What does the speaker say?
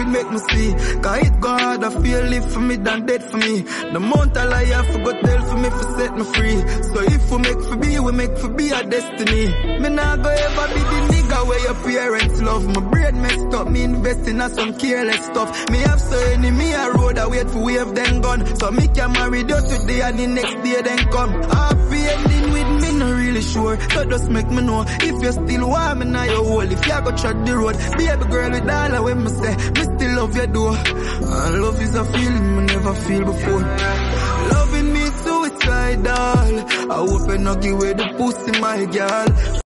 it make me see. Cause it go hard, I feel live for me than dead for me. The amount of lie I forgot tell for me for set me free. So if we make for be, we make for be a destiny. Me nah go ever be the nigga where your parents love. My brain messed up, me investing in some careless stuff. Me have so enemy a road, I wait for wave then gone. So me can marry you today and the next day then come. Happy ending with me, not really sure. So just make me know if you still want me now your hole. If you go tread the road, baby girl with all of when me say, me still love you though. And love is a feeling me never feel before. Loving me suicidal. I hope you not give away the pussy, my girl.